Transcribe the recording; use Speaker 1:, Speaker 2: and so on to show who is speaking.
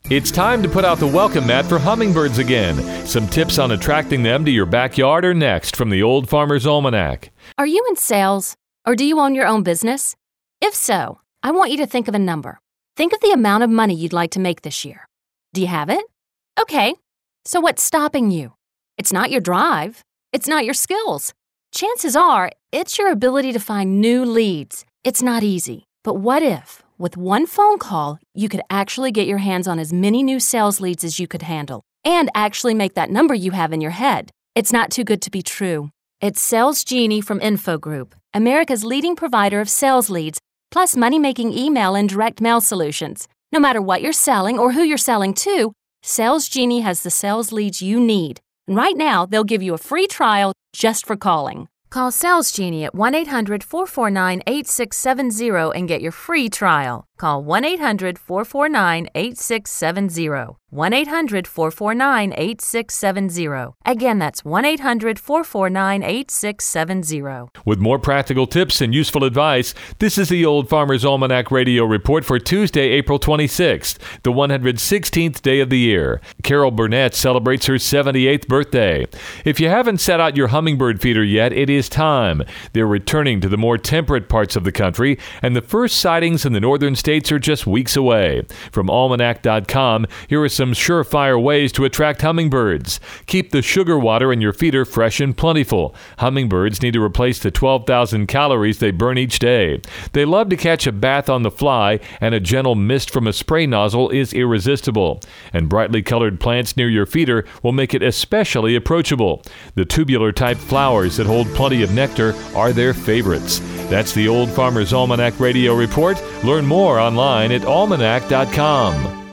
Speaker 1: It's time to put out the welcome mat for hummingbirds again. Some tips on attracting them to your backyard are next from the Old Farmer's Almanac.
Speaker 2: Are you in sales, or do you own your own business? If so, I want you to think of a number. Think of the amount of money you'd like to make this year. Do you have it? Okay, so what's stopping you? It's not your drive. It's not your skills. Chances are, it's your ability to find new leads. It's not easy. But what if, with one phone call, you could actually get your hands on as many new sales leads as you could handle and actually make that number you have in your head? It's not too good to be true. It's Sales Genie from Info Group, America's leading provider of sales leads, plus money-making email and direct mail solutions. No matter what you're selling or who you're selling to, Sales Genie has the sales leads you need. And right now, they'll give you a free trial just for calling. Call Sales Genie at 1-800-449-8670 and get your free trial. Call 1-800-449-8670. 1-800-449-8670. Again, that's 1-800-449-8670.
Speaker 1: With more practical tips and useful advice, this is the Old Farmer's Almanac Radio Report for Tuesday, April 26th, the 116th day of the year. Carol Burnett celebrates her 78th birthday. If you haven't set out your hummingbird feeder yet, it is time. They're returning to the more temperate parts of the country, and the first sightings in the northern states are just weeks away. From almanac.com, here are some surefire ways to attract hummingbirds. Keep the sugar water in your feeder fresh and plentiful. Hummingbirds need to replace the 12,000 calories they burn each day. They love to catch a bath on the fly, and a gentle mist from a spray nozzle is irresistible. And brightly colored plants near your feeder will make it especially approachable. The tubular-type flowers that hold plenty of nectar are their favorites. That's the Old Farmer's Almanac Radio Report. Learn more online at almanac.com.